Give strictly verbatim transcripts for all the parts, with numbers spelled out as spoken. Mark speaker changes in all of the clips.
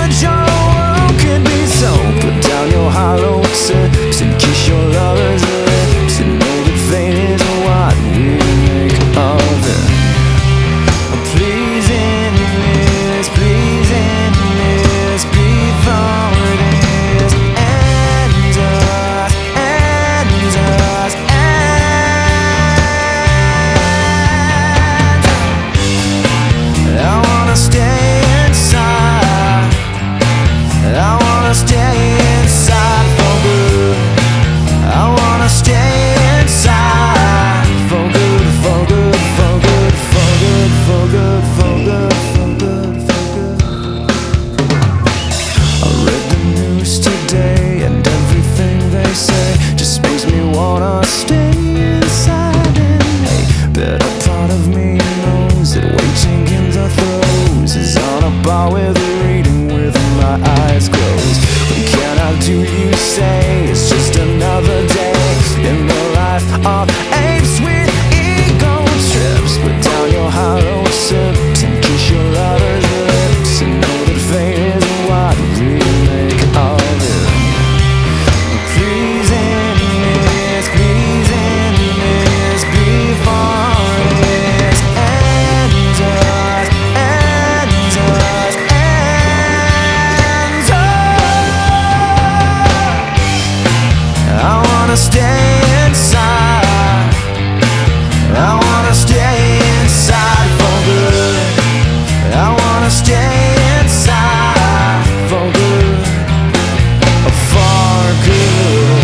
Speaker 1: that your world could be so. Put down your hollow tips and kiss your lover's lips, and know that fate is what we make of it. Pleasing is, pleasing is before this ends us, ends us, ends. I wanna stay inside, I wanna stay inside for good. I wanna stay inside for good, for good, for good, for good, for good, for good, for good, for good. I read the news today, and everything they say just makes me wanna stay inside. And hey, better part of me knows that waiting in the throes is on a bar with a reading with my eyes closed. What can I do, you say? It's just another day in the life of apes with ego trips. Put down your hollow tips and kiss your lover's lips, and know that fate is what we make of it. Pleasing is, pleasing is before this ends us, ends us, ends us. I wanna stay inside, I wanna stay inside for good. I wanna stay inside for good, for good.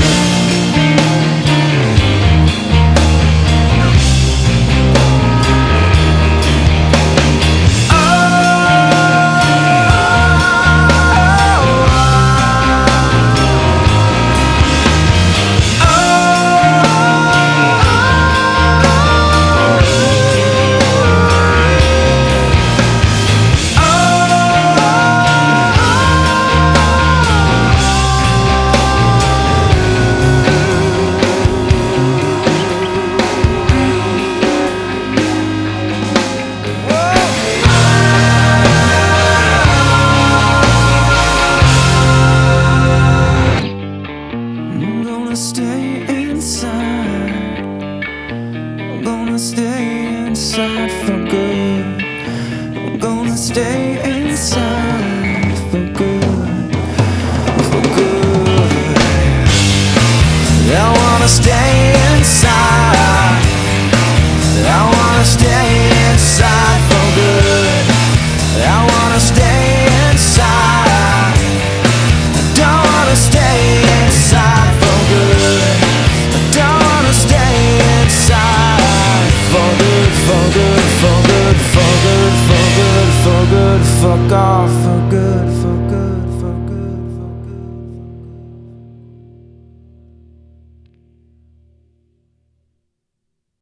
Speaker 1: I'm gonna stay inside, I'm gonna stay inside for good. I'm gonna stay inside for good, for good. I wanna stay inside,